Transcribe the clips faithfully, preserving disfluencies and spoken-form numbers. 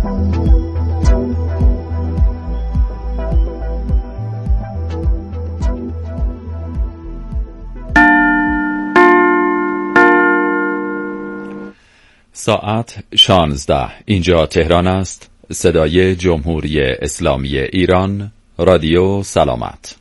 ساعت شانزده. اینجا تهران است. صدای جمهوری اسلامی ایران. رادیو سلامت.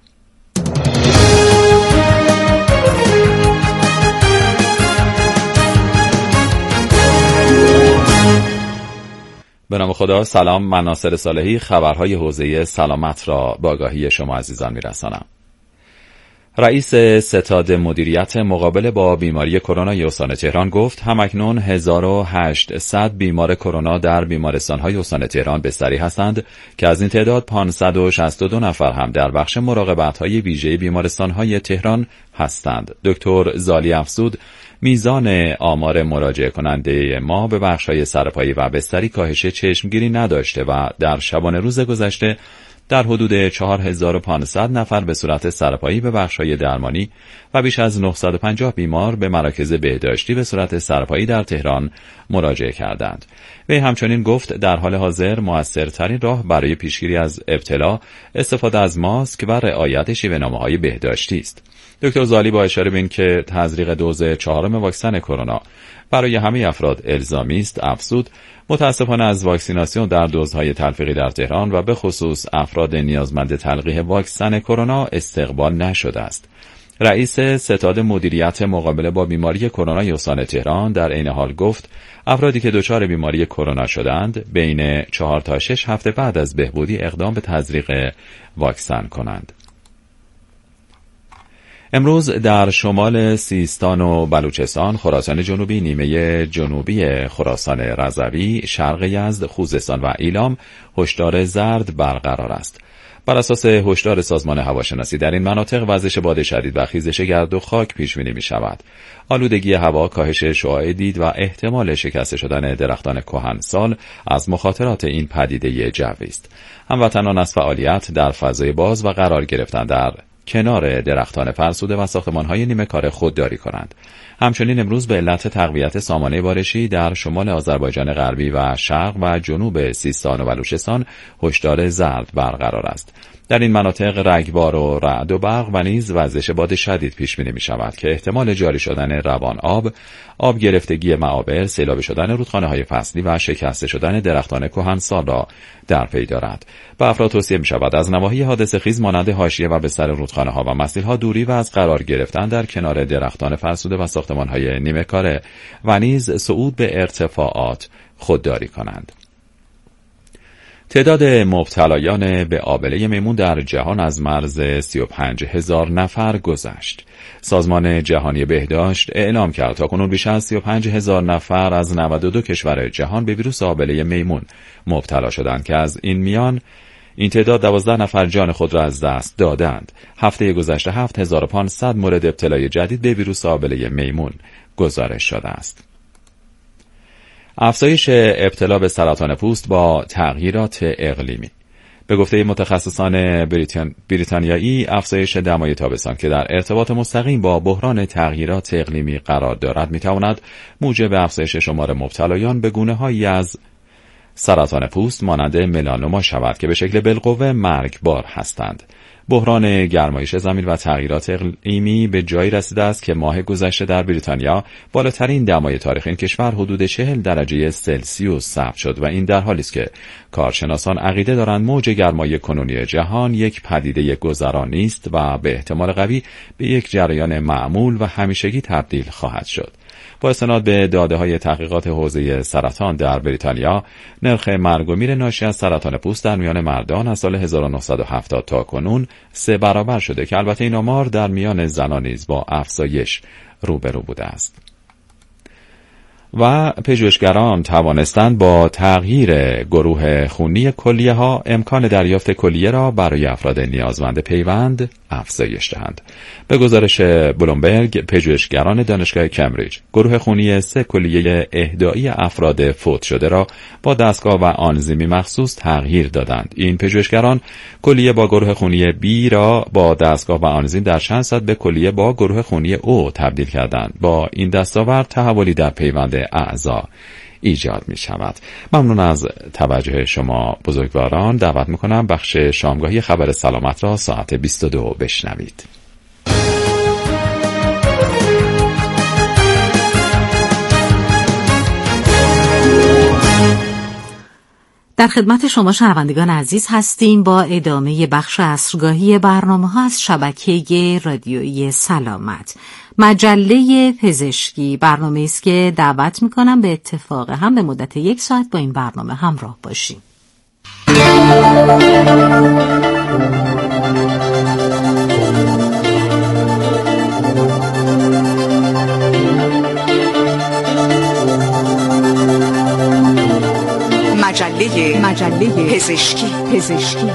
به نام خدا. سلام، من ناصر صالحی خبرهای حوزه سلامت را با آگاهی شما عزیزان میرسانم. رئیس ستاد مدیریت مقابله با بیماری کرونا استان تهران گفت همکنون هزار و هشتصد بیمار کرونا در بیمارستان‌های استان تهران بستری هستند که از این تعداد پانصد و شصت و دو نفر هم در بخش مراقبت‌های ویژه بیمارستان‌های تهران هستند. دکتر زالی افزود میزان آمار مراجعه کننده ما به بخش‌های سرپایی و بستری کاهش چشمگیری نداشته و در شبانه روز گذشته در حدود چهار هزار و پانصد نفر به صورت سرپایی به بخش‌های درمانی و بیش از نهصد و پنجاه بیمار به مراکز بهداشتی به صورت سرپایی در تهران مراجعه کردند. وی همچنین گفت در حال حاضر مؤثرترین راه برای پیشگیری از ابتلا استفاده از ماسک و رعایت شیوه‌نامه‌های بهداشتی است. دکتر زالی با اشاره به اینکه تزریق دوز چهارم واکسن کرونا برای همه افراد الزامی است افزود متاسفانه از واکسیناسیون در دوزهای تلفیقی در تهران و به خصوص افراد نیازمند تلقیح واکسن کرونا استقبال نشده است. رئیس ستاد مدیریت مقابله با بیماری کرونا استان تهران در عین حال گفت افرادی که دچار بیماری کرونا شدند بین چهار تا شش هفته بعد از بهبودی اقدام به تزریق واکسن کنند. امروز در شمال سیستان و بلوچستان، خراسان جنوبی، نیمه جنوبی خراسان رضوی، شرق یزد، خوزستان و ایلام هشدار زرد برقرار است. بر اساس هشدار سازمان هواشناسی در این مناطق وزش باد شدید و خیزش گرد و خاک پیش بینی می شود. آلودگی هوا، کاهش شعاع دید و احتمال شکسته شدن درختان کهنسال از مخاطرات این پدیده جوی است. هموطنان از فعالیت در فضای باز و قرار گرفتن در کنار درختان فرسوده و ساختمان‌های نیمه کار خودداری کنند. همچنین امروز به علت تقویت سامانه بارشی در شمال آذربایجان غربی و شرق و جنوب سیستان و بلوچستان هشدار زرد برقرار است. در این مناطق رگبار و رعد و برق و نیز وزش باد شدید پیش بینی می شود که احتمال جاری شدن روان آب، آب گرفتگی معابر، سیلاب شدن رودخانه‌های فصلی و شکسته شدن درختان کهنسال را در پی دارد. به افراد توصیه می شود از نواحی حادثه خیز مانند حاشیه و بستر رودخانه‌ها و مسیل‌ها دوری و از قرار گرفتن در کنار درختان فرسوده و ساختمان‌های نیمه کاره و نیز صعود به ارتفاعات خودداری کنند. تعداد مبتلایان به آبله میمون در جهان از مرز سی و پنج هزار نفر گذشت. سازمان جهانی بهداشت اعلام کرد تاکنون بیش از سی و پنج هزار نفر از نود و دو کشور جهان به ویروس آبله میمون مبتلا شدند که از این میان این تعداد دوازده نفر جان خود را از دست دادند. هفته گذشته هفت هزار و پانصد مورد ابتلای جدید به ویروس آبله میمون گزارش شده است. افزایش ابتلا به سرطان پوست با تغییرات اقلیمی. به گفته متخصصان بریتان... بریتانیایی افزایش دمای تابستان که در ارتباط مستقیم با بحران تغییرات اقلیمی قرار دارد میتواند موجب افزایش شمار مبتلایان به گونه‌هایی از سرطان پوست مانند ملانوما شود که به شکل بالقوه مرگبار هستند. بحران گرمایش زمین و تغییرات اقلیمی به جایی رسیده است که ماه گذشته در بریتانیا بالاترین دمای تاریخ این کشور حدود چهل درجه سلسیوس ثبت شد و این در حالی است که کارشناسان عقیده دارند موج گرمای کنونی جهان یک پدیده گذرا نیست و به احتمال قوی به یک جریان معمول و همیشگی تبدیل خواهد شد. با استناد به داده‌های تحقیقات حوزه سرطان در بریتانیا، نرخ مرگ و میر ناشی از سرطان پوست در میان مردان از سال هزار و نهصد و هفتاد تا کنون سه برابر شده که البته این آمار در میان زنان نیز با افزایش روبرو بوده است. و پژوهشگران توانستند با تغییر گروه خونی کلیه ها امکان دریافت کلیه را برای افراد نیازمند پیوند افزایش دهند. به گزارش بلومبرگ، پژوهشگران دانشگاه کمبریج گروه خونی سه کلیه اهدایی افراد فوت شده را با دستگاه و آنزیمی مخصوص تغییر دادند. این پژوهشگران کلیه با گروه خونی B را با دستگاه و آنزیم در چند ساعت به کلیه با گروه خونی O تبدیل کردند. با این دستاورد تحولی در پیوند اعضا ایجاد می شود. ممنون از توجه شما بزرگواران. دعوت می کنم بخش شامگاهی خبر سلامت را ساعت بیست و دو بشنوید. در خدمت شما شنوندگان عزیز هستیم با ادامه بخش عصرگاهی برنامه‌ها از شبکه رادیویی سلامت. مجله پزشکی برنامه است که دعوت می‌کنم به اتفاق هم به مدت یک ساعت با این برنامه همراه باشیم. مجله مجله پزشکی پزشکی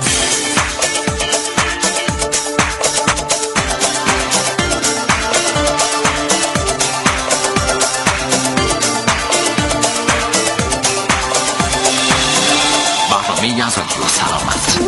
برنامه از رادیو سلامت.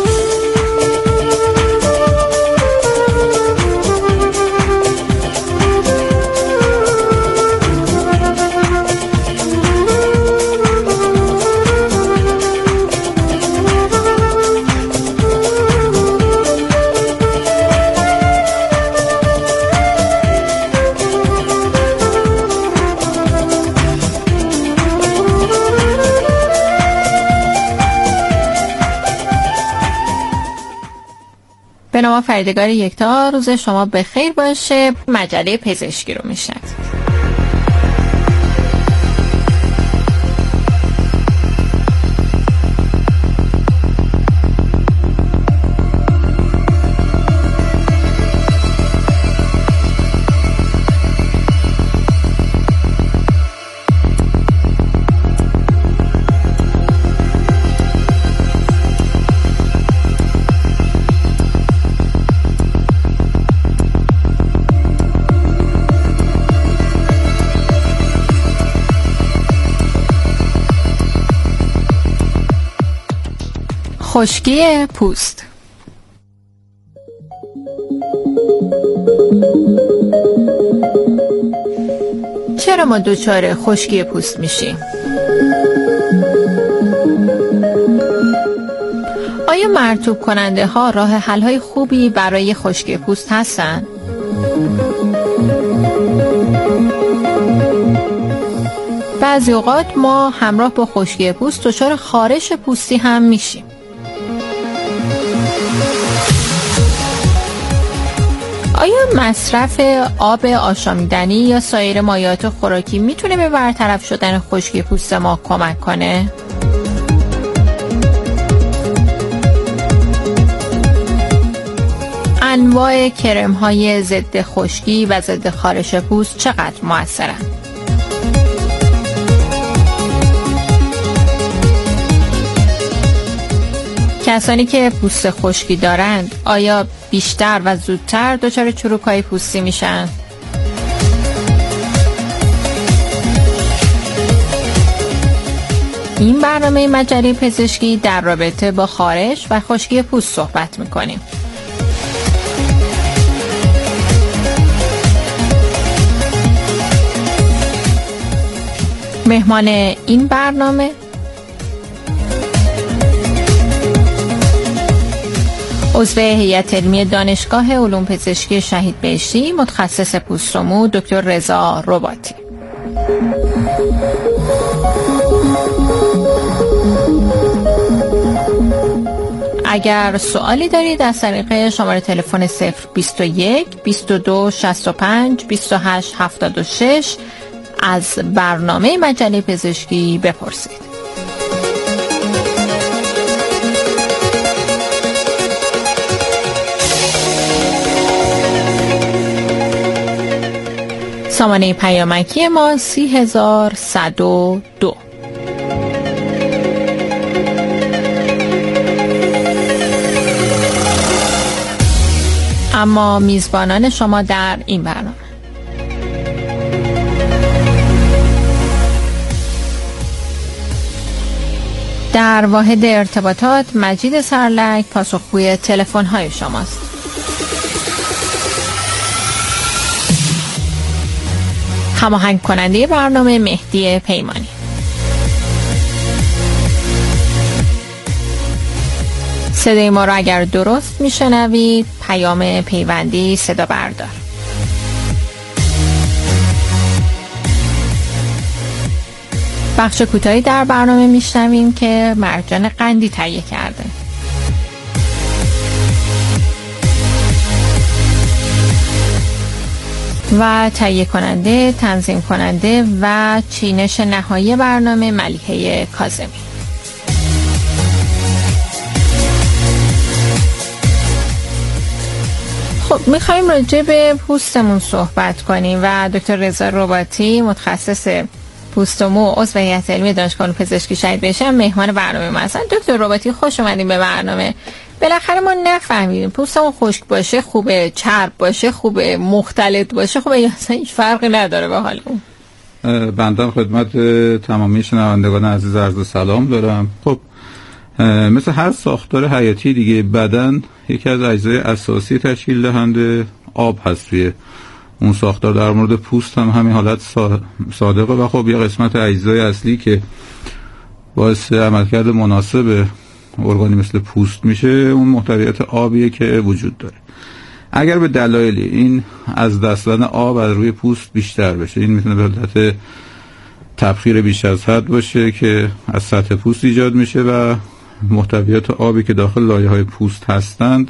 به نام فریدگار یکتا، روز شما بخیر باشه. مجله پزشکی رو میشنوید. خشکی پوست. چرا ما دچار خشکی پوست میشیم؟ آیا مرطوب کننده ها راه حل های خوبی برای خشکی پوست هستند؟ بعضی اوقات ما همراه با خشکی پوست دچار خارش پوستی هم میشیم. آیا مصرف آب آشامیدنی یا سایر مایعات خوراکی میتونه به برطرف شدن خشکی پوست ما کمک کنه؟ انواع کرم‌های ضد خشکی و ضد خارش پوست چقدر مؤثرن؟ کسانی که پوست خشکی دارند آیا بیشتر و زودتر دچار چروک‌های پوستی میشن؟ این برنامه مجله پزشکی در رابطه با خارش و خشکی پوست صحبت میکنیم. مهمان این برنامه عضو هیئت علمی دانشگاه علوم پزشکی شهید بهشتی، متخصص پوست و مو، دکتر رضا رباطی. اگر سوالی دارید از طریق شماره تلفن صفر بیست و یک بیست و دو شصت و پنج بیست و هشت هفتاد و شش از برنامه مجله پزشکی بپرسید. سامانه پیامکی ما سی هزار صد و دو. اما میزبانان شما در این برنامه: در واحد ارتباطات مجید سرلک پاسخگوی تلفن های شماست. هماهنگ کننده برنامه مهدی پیمانی. صدای ما رو اگر درست میشنوید پیام پیوندی صدا بردار. بخش کوتاهی در برنامه میشنویم که مرجان قندی تهیه کرده. و تهیه کننده، تنظیم کننده و چینش نهایی برنامه ملیحه کاظمی. خب میخوایم راجع به پوستمون صحبت کنیم و دکتر رضا رباطی متخصص پوست و مو عضو هیئت علمی دانشگاه پزشکی شهید بهشت مهمان برنامه ما هستن. دکتر رباطی خوش اومدین به برنامه. بالاخره ما نفهمیدیم پوستمون خشک باشه خوبه، چرب باشه خوبه، مختلط باشه خوبه، یا اصلا هیچ فرقی نداره به حال اون؟ بنده خدمت تمامی شنوندگان عزیز عرض سلام دارم. خب مثل هر ساختار حیاتی دیگه بدن یکی از اجزای اساسی تشکیل دهنده آب هست توی اون ساختار. در مورد پوست هم همین حالت صادقه و خب یه قسمت اجزای اصلی که باعث عملکرد مناسب ارگانی مثل پوست میشه اون محتویات آبیه که وجود داره. اگر به دلایلی این از دست دادن آب از روی پوست بیشتر بشه، این میتونه به حالت تبخیر بیش از حد باشه که از سطح پوست ایجاد میشه و محتویات آبی که داخل لایه‌های پوست هستند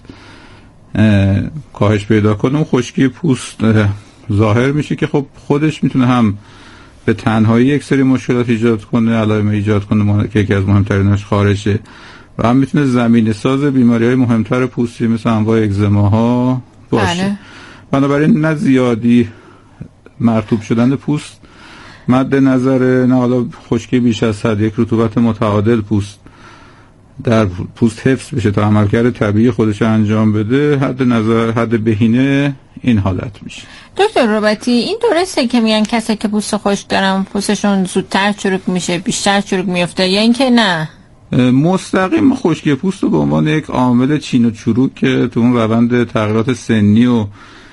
کاهش پیدا کنه، اون خشکی پوست ظاهر میشه که خب خودش میتونه هم به تنهایی یک سری مشکلات ایجاد کنه، علائم ایجاد کنه که یکی از مهمتریناش خارشه، و هم میتونه زمینه ساز بیماری‌های مهمتر پوستی مثل انواع اگزماها باشه. بله. بنابراین نه زیادی مرطوب شدن پوست مد نظر، نه حالا خشکی بیش از حد، یک رطوبت متعادل پوست در پوست حفظ بشه تا عملکرد طبیعی خودش انجام بده، حد نظر حد بهینه این حالت میشه. دکتر رباطی این درسته که میگن کسی که پوست خشک دارن پوستشون زودتر چروک میشه، بیشتر چروک میفته، یا اینکه نه؟ مستقیم خشکی پوست رو به عنوان یک عامل چین و چروک که تو اون روند تغییرات سنی و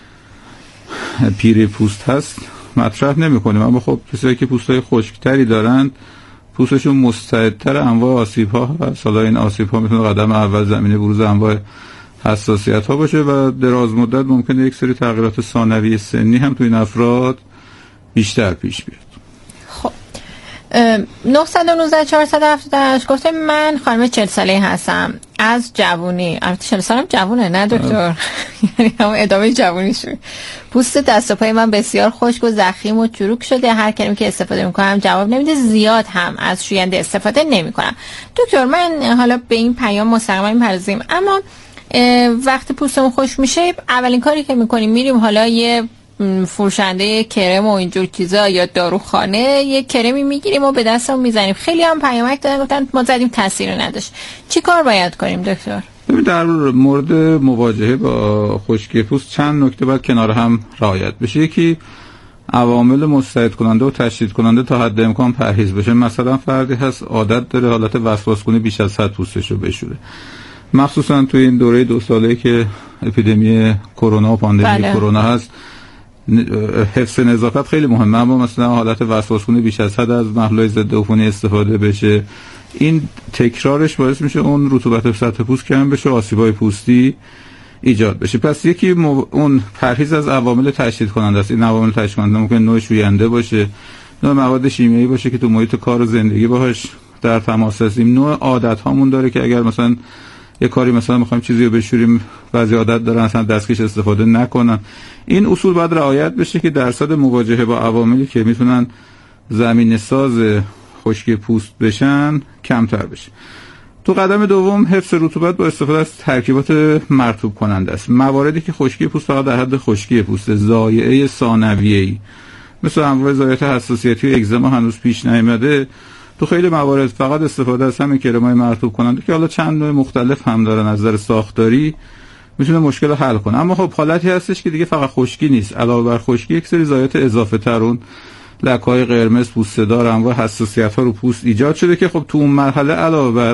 پیری پوست هست مطرح نمی کنیم، اما خب کسایی که پوستای خشکتری دارند پوستشون مستعدتر انواع آسیب ها هست. حالا این آسیب ها میتونه قدم اول زمینه بروز انواع حساسیت ها باشه و دراز مدت ممکنه یک سری تغییرات ثانوی سنی هم تو این افراد بیشتر پیش بیاد. خب نه یک نه چهار هفت هشت گفته من خانم چهل ساله هستم از جوونی، البته چهل سالم جوونه نه دکتر، یعنی هم ادامه جوونی شد. پوست دست و پای من بسیار خشک و ضخیم و چروک شده، هر کلمه‌ای که استفاده میکنم جواب نمیده، زیاد هم از شوینده استفاده نمیکنم. دکتر من حالا به این پیام مستقیما میپردازیم، اما وقتی پوستمون خشک میشه اولین کاری که میکنیم میریم حالا یه فروشنده کرم و اینجور چیزا یا داروخانه یه کرمی میگیریم و به دستمون میزنیم. خیلی هم پیامک دادن گفتن ما زدیم تاثیر نداشت. چی کار باید کنیم دکتر؟ در مورد مواجهه با خشکی پوست چند نکته باید کنار هم رعایت بشه. یکی عوامل مساعد کننده و تشدید کننده تا حد امکان پرهیز بشه. مثلا فردی هست عادت داره حالت وسواس‌کنی بیش از حد پوستشو بشوره، مخصوصا توی این دوره دو ساله‌ای که اپیدمی کرونا و پاندمی بله. کرونا هست حفظ نظافت خیلی مهمه، اما مثلا حالت وسواس‌کنی بیش از حد از محلول ضد عفونی استفاده بشه، این تکرارش باعث میشه اون رطوبت سطح پوست کم بشه و آسیب‌های پوستی ایجاد بشه. پس یکی مو... اون پرهیز از عوامل تشدید کننده است. این عوامل تشدید کننده ممکن نوع شوینده باشه، نوع مواد شیمیایی باشه که تو محیط کار و زندگی باهاش در تماس هستیم، نوع عادت هامون داره که اگر مثلا یه کاری مثلا می‌خوایم چیزی رو بشوریم بعضی عادت دارن اصلا دستکش استفاده نکنن. این اصول باید رعایت بشه که درصد مواجهه با عواملی که میتونن زمینه ساز خشکی پوست بشن کمتر بشه. تو قدم دوم حفظ رطوبت با استفاده از ترکیبات مرطوب کننده است. مواردی که خشکی پوست فقط در حد خشکی پوست، ضایعه ثانویه‌ای مثل انواع ضایعات حساسیتی و اگزما هنوز پیش نیامده، تو خیلی موارد فقط استفاده از همین کرم‌های مرطوب کننده که حالا چند نوع مختلف هم دارن از نظر ساختاری میتونه مشکل رو حل کنه. اما خب حالتی هستش که دیگه فقط خشکی نیست، علاوه بر خشکی یک سری ضایعات اضافه تر، اون لکه‌های قرمز پوسته دار، انواع حساسیت‌ها رو پوست ایجاد شده که خب تو اون مرحله علاوه بر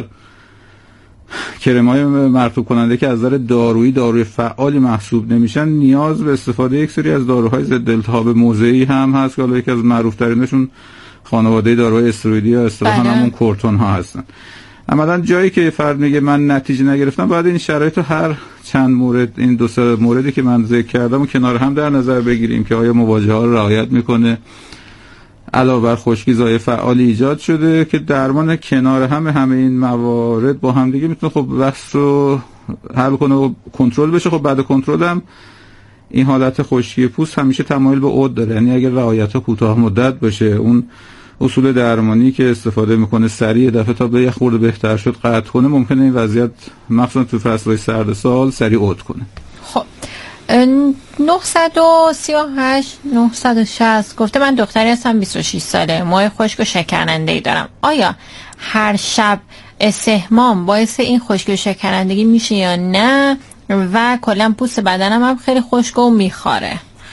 کرم‌های مرطوب کننده که از نظر دارویی داروی فعالی محسوب نمیشن، نیاز به استفاده یک سری از داروهای ضد التهاب موضعی هم هست که حالا یکی از معروف‌ترینشون خانواده داروهای استروئیدی یا اصطلاحاً همون کورتون ها هستن. عملا جایی که فرد میگه من نتیجه نگرفتم، باید این شرایط هر چند مورد، این دو سه موردی که من ذکر کردم و کنار هم در نظر بگیریم که آیا مواجهه ها رو رعایت میکنه، علاوه بر خشکی زای فعالی ایجاد شده که درمان کنار هم همه این موارد با هم دیگه میتونه خب بحث رو حل کنه و کنترل بشه. خب بعد کنترل هم این حالت خشکی پوست همیشه تمایل به عود داره، یعنی اگر رعایت ها کوتاه مدت باشه، اون اصول درمانی که استفاده میکنه سریع دفعه تا به یه خورده بهتر شد قطع کنه، ممکنه این وضعیت مخصوصا تو فصل‌های سرد سال سریع عود کنه. خب نه سه هشت نه شصت گفته من دختری هستم بیست و شش ساله، موهای خشک و شکننده‌ای دارم. آیا هر شب استحمام باعث این خشکی و شکنندگی میشه یا نه؟ و کلا پوست بدنم هم خیلی خشک و میخاره.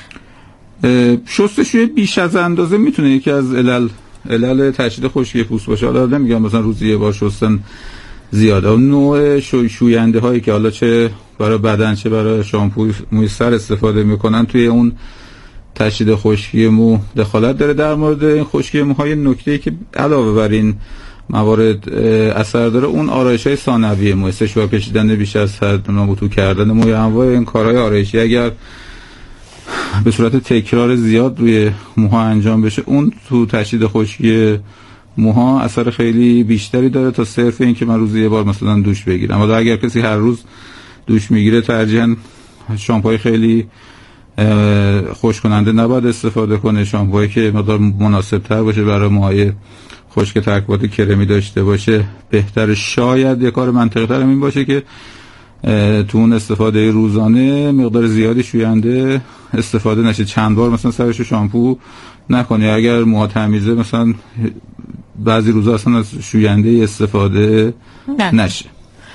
شستشوی بیش از اندازه میتونه یکی از علل علل تشدید خشکی پوست باشه. حالا نمیگم مثلا روزی یه بار شستن زیاده، اون نوع شوی شوینده هایی که حالا چه برای بدن چه برای شامپوی موی سر استفاده میکنن توی اون تشدید خشکی مو دخالت داره. در مورد این خشکی موهای نکته‌ای که علاوه بر این موارد اثر داره، اون آرایش‌های ثانویه مو، سشوار کشیدن بیش از حد، نابوتو کردن موی، انواع این کارهای آرایشی اگر به صورت تکرار زیاد روی موها انجام بشه، اون تو تشدید خشکی موها اثر خیلی بیشتری داره تا صرف این که من روزی یه بار مثلا دوش بگیرم. حالا اگر کسی هر روز دوش میگیره، ترجیحاً شامپوی خیلی خشک کننده نباید استفاده کنه، شامپویی که مقدار مناسب تر باشه برای موهای خشک، ترکیبات کرمی داشته باشه بهتر. شاید یه کار منطقی تر این باشه که تو اون استفاده روزانه مقدار زیادی شوینده استفاده نشه، چند بار مثلا سرش شامپو نکنه. اگر موها تمیزه مثلا بعضی روزا اصلا از شوینده استفاده نه. نشه.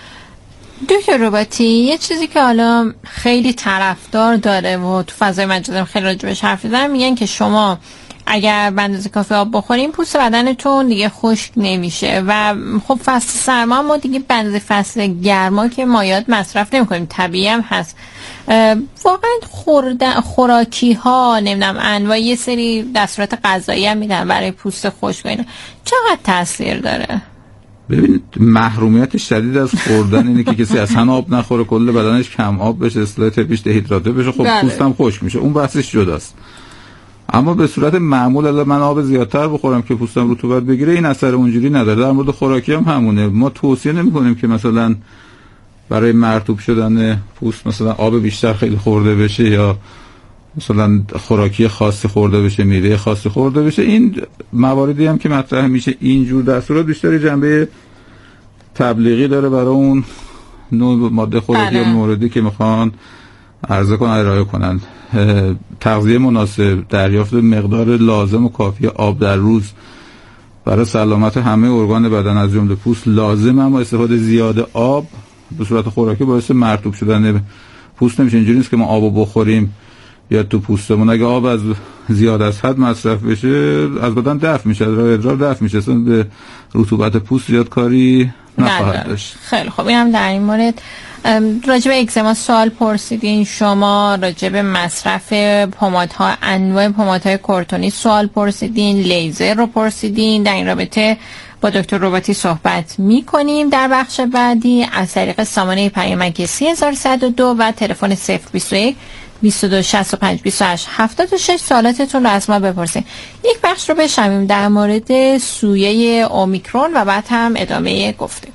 دکتر رباطی، یه چیزی که حالا خیلی طرفدار داره و تو فضای مجازی خیلی راجبش حرف میزنن، میگن که شما اگر به اندازه کافی آب بخوریم پوست بدنتون دیگه خشک نمیشه و خب فصل سرما ما دیگه به اندازه فصل گرما که مایعات مصرف نمیکنیم، طبیعی هم هست. واقعا خوردن خوراکی ها نمیدونم انواع یه سری دستورات غذایی هم میدن برای پوست خشک و اینا، چقدر تاثیر داره؟ ببینید محرومیت شدید از خوردن اینه که کسی اصلا آب نخوره، کل بدنش کم آب بشه، اصطلاح تپیش دهیدراته بشه، خب بله. پوستم خشک میشه، اون بحثش جداست. اما به صورت معمول اگه من آب زیادتر بخورم که پوستم رطوبت بگیره، این اثر اونجوری نداره. در مورد خوراکی هم همونه، ما توصیه نمی‌کنیم که مثلا برای مرطوب شدن پوست مثلا آب بیشتر خیلی خورده بشه یا مثلا خوراکی خاصی خورده بشه، میوه خاصی خورده بشه. این مواردی هم که مطرح میشه اینجور دستورات بیشتر جنبه تبلیغی داره برای اون نوع ماده خوراکی یا موردی که میخوان عرضه کنن ارائه کنن. تغذیه مناسب، دریافت مقدار لازم و کافی آب در روز برای سلامت همه ارگان بدن از جمله پوست لازم، اما استفاده زیاد آب به صورت خوراکی باعث مرطوب شدن پوست نمیشه. اینجوری نیست که ما آبو بخوریم یا تو پوستمون اگه آب از زیاد از حد مصرف بشه از بدن دفع میشه، از راه ادرار دفع میشه، اصلا به رطوبت پوست زیاد کاری نخواهد داشت. خیلی خب، اینم در این مورد. راجب اکزیما سوال پرسیدین شما، راجب مصرف پمادها، انواع پمادهای کورتونی سوال پرسیدین، لیزر رو پرسیدین. در این رابطه با دکتر رباطی صحبت میکنیم در بخش بعدی از طریق سامانه پیامک سه هزار و صد و دو و تلفن صفر بیست و یک بیست و دو شصت و پنج بیست و هشت هفتاد و شش. سوالاتتون رو از ما بپرسین. یک بخش رو بشنویم در مورد سویه اومیکرون و بعد هم ادامه گفتگو.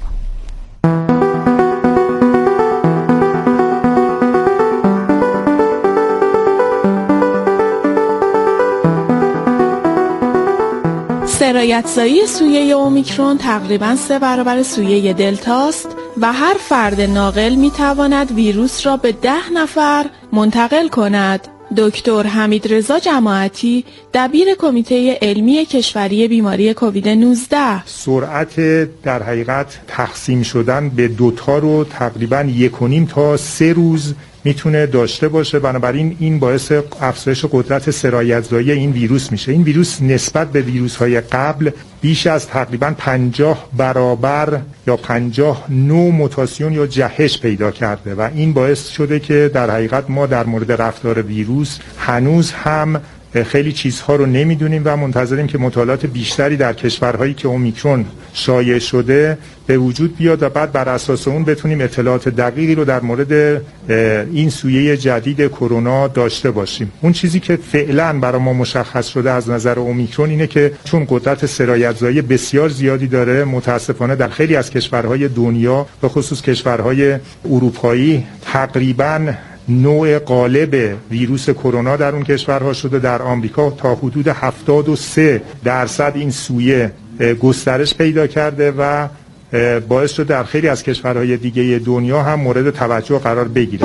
سرایت‌زایی سویه اومیکرون تقریباً سه برابر سویه دلتاست و هر فرد ناقل می‌تواند ویروس را به ده نفر منتقل کند. دکتر حمیدرضا جماعتی، دبیر کمیته علمی کشوری بیماری کووید نوزده: سرعت در حقیقت تقسیم شدن به دوتا رو تقریباً یک و نیم تا سه روز میتونه داشته باشه، بنابراین این باعث افزایش قدرت سرایت‌زایی این ویروس میشه. این ویروس نسبت به ویروس‌های قبل بیش از تقریباً پنجاه برابر یا پنجاه نوع موتاسیون یا جهش پیدا کرده و این باعث شده که در حقیقت ما در مورد رفتار ویروس هنوز هم خیلی چیزها رو نمیدونیم و منتظریم که مطالعات بیشتری در کشورهایی که اومیکرون شایع شده به وجود بیاد و بعد بر اساس اون بتونیم اطلاعات دقیقی رو در مورد این سویه جدید کرونا داشته باشیم. اون چیزی که فعلا برای ما مشخص شده از نظر اومیکرون اینه که چون قدرت سرایت‌زایی بسیار زیادی داره، متاسفانه در خیلی از کشورهای دنیا به خصوص کشورهای اروپایی تقریباً نوع غالب ویروس کرونا در اون کشورها شده. در آمریکا تا حدود هفتاد و سه درصد این سویه گسترش پیدا کرده و باعث شده در خیلی از کشورهای دیگه دنیا هم مورد توجه قرار بگیره.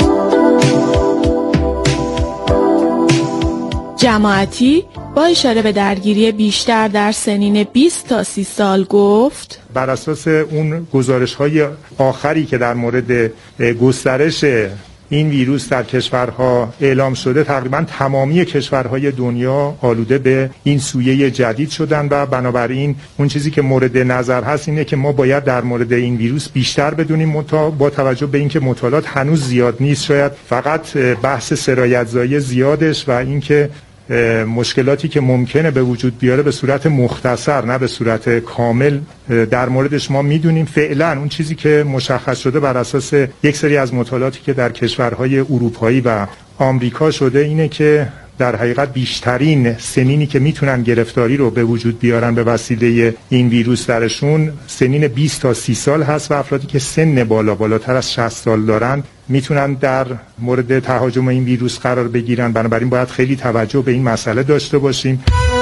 جماعتی با اشاره به درگیری بیشتر در سنین بیست تا سی سال گفت بر اساس اون گزارش‌های آخری که در مورد گسترش این ویروس در کشورها اعلام شده، تقریبا تمامی کشورهای دنیا آلوده به این سویه جدید شدن و بنابراین اون چیزی که مورد نظر هست اینه که ما باید در مورد این ویروس بیشتر بدونیم با توجه به اینکه مطالعات هنوز زیاد نیست. شاید فقط بحث سرایت‌زایی زیادش و اینکه مشکلاتی که ممکنه به وجود بیاره به صورت مختصر نه به صورت کامل در موردش ما میدونیم. فعلا اون چیزی که مشخص شده بر اساس یک سری از مطالعاتی که در کشورهای اروپایی و آمریکا شده اینه که در حقیقت بیشترین سنینی که میتونن گرفتاری رو به وجود بیارن به وسیله این ویروس درشون سنین بیست تا سی سال هست و افرادی که سن بالا بالاتر از شصت سال دارن میتونن در مورد تهاجم این ویروس قرار بگیرن. بنابراین باید خیلی توجه به این مسئله داشته باشیم.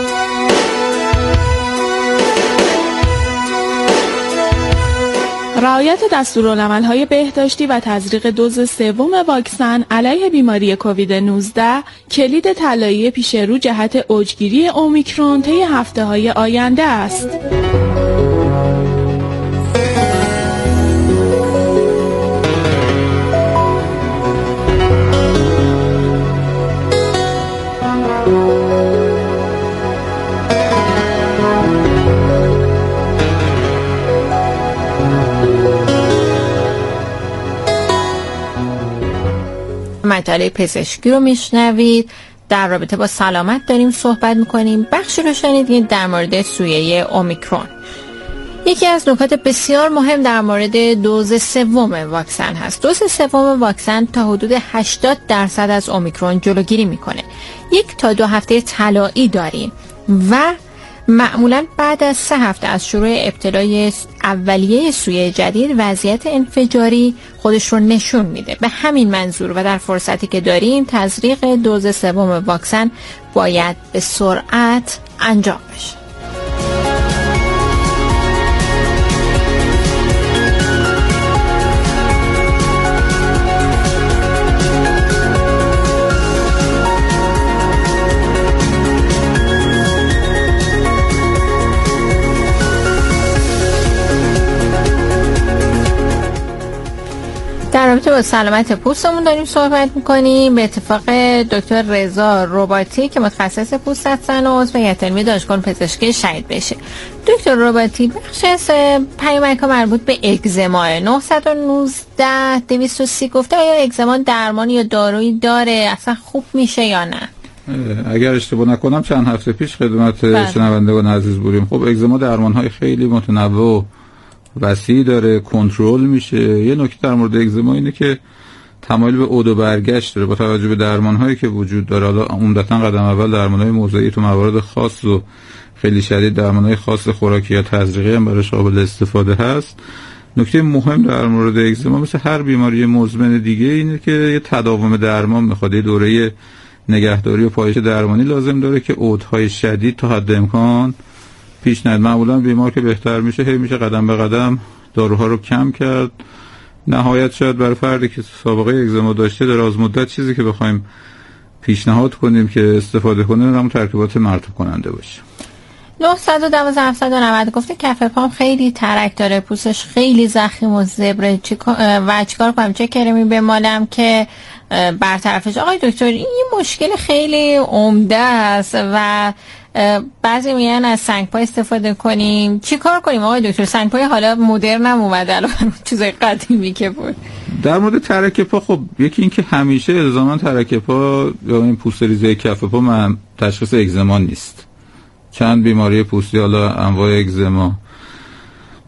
رعایت دستورالعمل‌های بهداشتی و تزریق دوز سوم واکسن علیه بیماری کووید نوزده کلید طلایی پیش رو جهت اوجگیری اومیکرون طی هفته‌های آینده است. مجله پزشکی رو میشنوید. در رابطه با سلامت داریم صحبت میکنیم. بخشی رو شنیدید در مورد سویه اومیکرون. یکی از نکات بسیار مهم در مورد دوز سوم واکسن هست. دوز سوم واکسن تا حدود هشتاد درصد از اومیکرون جلوگیری میکنه. یک تا دو هفته طلایی داریم و معمولا بعد از سه هفته از شروع ابتلای اولیه سویه جدید وضعیت انفجاری خودش رو نشون میده. به همین منظور و در فرصتی که داریم تزریق دوز سوم واکسن باید به سرعت انجام بشه. در رابطه با سلامت پوستمون داریم صحبت میکنیم. به اتفاق دکتر رضا رباطی که متخصص پوست هستن و عضو هیئت علمی دانشگاه پزشکی شهید بهشتی. دکتر رباطی، بخش از پیامک‌ها مربوط به اگزما نه یک نه دویست و سی گفته آیا اگزما درمانی یا دارویی داره؟ اصلا خوب میشه یا نه؟ اگر اشتباه نکنم چند هفته پیش خدمت شنوندگان عزیز بودیم. خب اگزما درمان‌های خیلی متنوع وسیع داره، کنترل میشه. یه نکته در مورد اگزما اینه که تمایل به عود و برگشت داره با توجه به درمان‌هایی که وجود داره. حالا عمدتاً قدم اول درمان‌های موضعی تو موارد خاص و خیلی شدید، درمان‌های خاص خوراکی یا تزریقی هم برای قابل استفاده هست. نکته مهم در مورد اگزما مثل هر بیماری مزمن دیگه اینه که یه تداوم درمان میخواد، یه دوره نگهداری و پایش درمانی لازم داره که عودهای شدید تا حد امکان پیش نیاد. معمولا بیمار که بهتر میشه هی میشه قدم به قدم داروها رو کم کرد. نهایت شاید برای فردی که سابقه اگزما داشته دراز مدت چیزی که بخوایم پیشنهاد کنیم که استفاده کنه همون ترکیبات مرطوب کننده باشه. نه یک دو هفت نه صفر گفته کف پام خیلی ترک داره، پوستش خیلی زخیم و زبره و چیکار کنم، چه کرمی بمالم که برطرفش؟ آقای دکتر این مشکل خیلی عمده است و بعضی میگن از سنگپا استفاده کنیم. چی کار کنیم آقای دکتر؟ سنگپای حالا مدرن هم اومده الان چیزای قدیمی که بود. در مورد ترک پا خب یکی این که همیشه الزاما ترک پا یا این پوست ریزه کف پا من تشخیص اگزما نیست. چند بیماری پوستی حالا انواع اگزما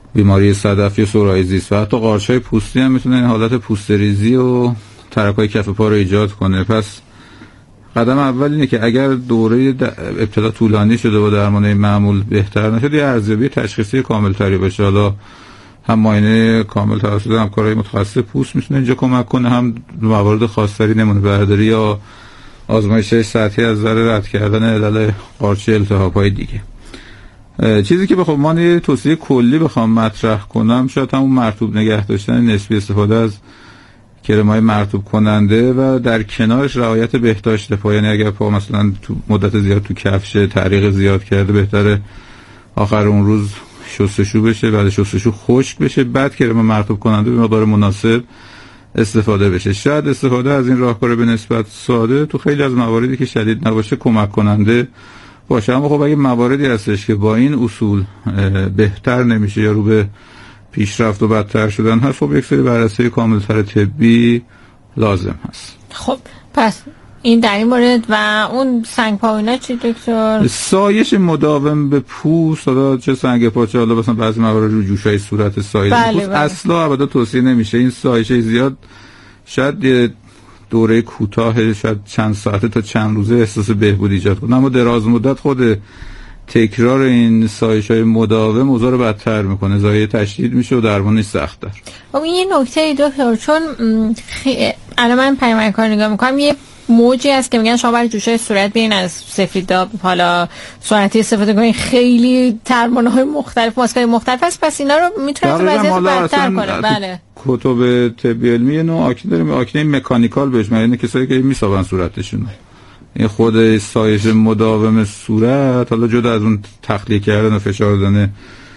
بیماری صدفی و سوراخ‌زیست و حتی قارچ‌های پوستی هم میتونه این حالت پوستریزی و ترک‌های کف پا رو ایجاد کنه. پس قدم اول اینه که اگر دوره ابتدا طولانی شده و درمان معمول بهتر نشد، یه ارزیابی تشخیصی کامل‌تری بشه. حالا هم معاینه کامل توسط همکارای متخصص پوست میتونه اینجا کمک کنه، هم موارد خاص‌تری نمونه برداری یا آزمایش سطحی از نظر رد کردن علل قارچی التهاب‌های دیگه. چیزی که بخوام من یه توصیه کلی بخوام مطرح کنم، شاید همون مرطوب نگه داشتن نسبی، استفاده از کرم‌های مرطوب کننده و در کنارش رعایت بهداشت پا. یعنی اگر پا مثلا تو مدت زیاد تو کفش تعریق زیاد کرده، بهتره آخر اون روز شستشو بشه، بعد شستشو خشک بشه، بعد کرم مرطوب کننده به مقدار مناسب استفاده بشه. شاید استفاده از این راهکار به نسبت ساده تو خیلی از مواردی که شدید نباشه کمک کننده باشه، اما خب اگه مواردی هستش که با این اصول بهتر نمیشه یا رو به پیشرفت و بدتر شدن هست، خب یک سری بررسی کاملتر طبی لازم هست. خب پس این در این مورد. و اون سنگ پایینا چی دکتر؟ سایش مداوم به پوست، حالا چه سنگ پا چه حالا مثلا بعضی موارد رو جوشای صورت سایش بله پوست بله. اصلا ابدا توصیه نمیشه. این سایش زیاد شاید یه دوره کوتاه، شاید چند ساعته تا چند روزه احساس بهبود ایجاد کنه، اما دراز مدت خود تکرار این سایش‌های مداوم اوضاع رو بدتر میکنه، زایه تشدید میشه و درمانش سخت‌تر. خب این یه نکته دکتر، چون خی... الان من پیامک کار نگاه میکنم، یه موجی هست که میگن شما برای جوشای صورت بیاین از سفیداب حالا صورتی استفاده کنین، خیلی درمان‌های مختلف، ماسک‌های مختلف هست، پس اینا رو میتونه وضعیت رو بدتر کنه. بله کتب طبی علمی نوع آکنه داریم، آکنه مکانیکال بهش میگن، یعنی کسایی که میسابن صورتشون. این خود سایش مداوم صورت حالا جدا از اون تخلیه کردن و فشار دادن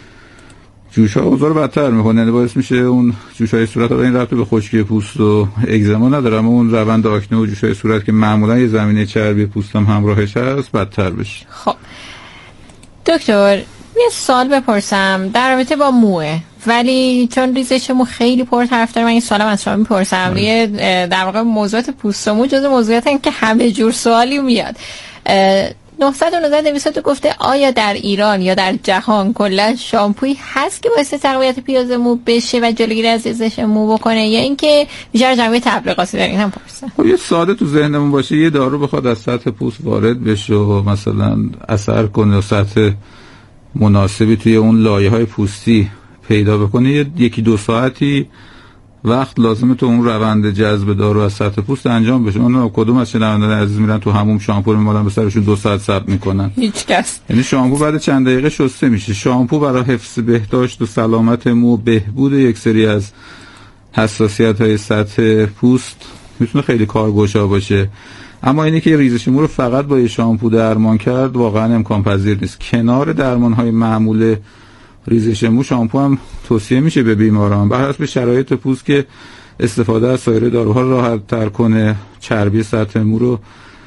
جوش‌ها اوضاع رو بدتر میکنه، یعنی باعث میشه اون جوش‌های صورت، حالا این ربطی به خشکی پوست و اگزما نداره، اما اون روند آکنه و جوش‌های صورت که معمولا یه زمینه چربی پوست هم همراهش هست بدتر بشه. خب دکتر یه سوال بپرسم در رابطه با موه، ولی چون ریزش مو خیلی پرطرف داره، من این سوالم از شما میپرسم. روی در واقع موضوعات پوست و مو جزو موضوعاتی که همه جور سوالی میاد. نهصد و نوزده دویست دو گفته آیا در ایران یا در جهان کلا شامپویی هست که باعث تقویت پیاز مو بشه و جلوگیری از ریزش مو بکنه، یا اینکه بیشتر جنبه تبلیغاتی داره؟ اینم پرسیدم. خب یه ساده تو ذهنمون باشه، یه دارو بخواد از سطح پوست وارد بشه و مثلا اثر کنه و سطح مناسبی توی اون لایه‌های پوستی پیدا بکنه، یکی دو ساعتی وقت لازمه تو اون روند جذب دارو از سطح پوست انجام بشه. اون کدوم از شنوندگان عزیز میرن تو هموم شامپو رو میمالن به سرشون دو ساعت صبر میکنن؟ هیچ کس. یعنی شامپو بعد چند دقیقه شسته میشه. شامپو برای حفظ بهداشت و سلامت مو، بهبود یک سری از حساسیت‌های سطح پوست میتونه خیلی کارگشا باشه، اما اینی که ریزش مو رو فقط با یه شامپو درمان کرد واقعا امکان پذیر نیست. کنار درمان‌های معمول ریزش مو، شامپو هم توصیه میشه به بیماران بر حسب شرایط پوست که استفاده از سایر داروها راحت تر کنه، چربی سطح مو رو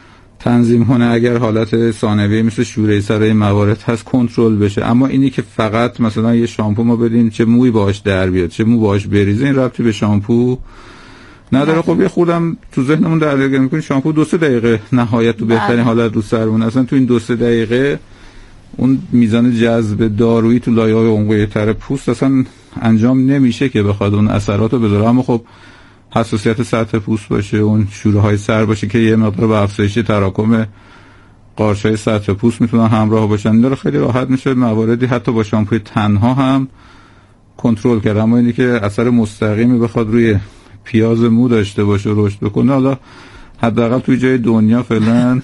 تنظیم کنه، اگر حالت ثانویه مثل شوره سر این موارد هست کنترل بشه. اما اینی که فقط مثلا یه شامپو ما بدیم چه موی باهاش در بیاد چه مو باهاش بریزه، این ربطی به شامپو نداره. خب یه خودم تو ذهنمون درگیر میکنی شامپو دو سه دقیقه نهایت تو بهترین حالت رو سرمون، اصلا تو این دو سه دقیقه اون میزان جذب دارویی تو لایه‌های عمقی تر پوست اصلا انجام نمیشه که بخواد اون اثرات رو بذاره. اما خب حساسیت سطح پوست باشه، اون شوره‌های سر باشه که یه مقدار به افزایش تراکم قارچ‌های سطح پوست میتونن همراه باشن، این رو خیلی راحت میشه مواردی حتی با شامپوی تنها هم کنترل کرد. اما اینی که اثر مستقیمی بخواد روی پیاز مو داشته باشه و رشد بکنه، حالا حداقل توی جای دنیا فعلا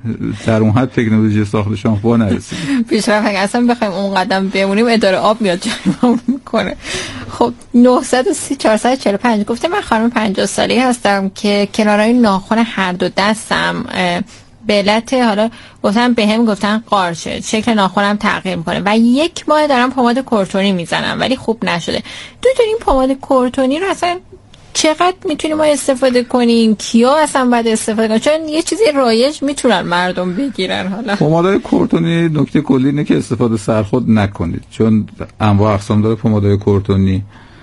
در اون حد تکنولوژی ساخت شامپو نرسید. پیشرفت اگه اصلا بخوایم اون قدم بمونیم اداره آب میاد جایمون میکنه. خب نهصد و سی چهارصد و چهل و پنج گفته من خانم پنجاه ساله هستم که کنارهای ناخن هر دو دستم به علت حالا گفتن بهم گفتن قارچه، شکل ناخنم تغییر میکنه و یک ماه دارم پماد کورتونی میزنم ولی خوب نشده. دکتر این پماد کورتونی رو اصلا چقدر میتونیم ما استفاده کنیم؟ کیا اصلا باید استفاده کنیم؟ چون یه چیزی رایج میتونن مردم بگیرن. حالا پمادهای کورتونی نکته کلی اینه که استفاده سرخود نکنید، چون انواع اقسام داره پمادهای کورتونی.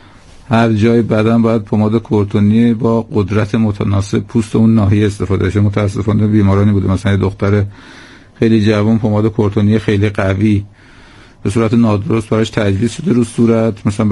هر جای بدن باید پماد کورتونی با قدرت متناسب پوست اون ناحیه استفاده شه. متاسفانه بیمارانی بوده مثلا دختر خیلی جوان پماد کورتونی خیلی قوی به صورت نادرست براش تجویز شده رو صورت، مثلا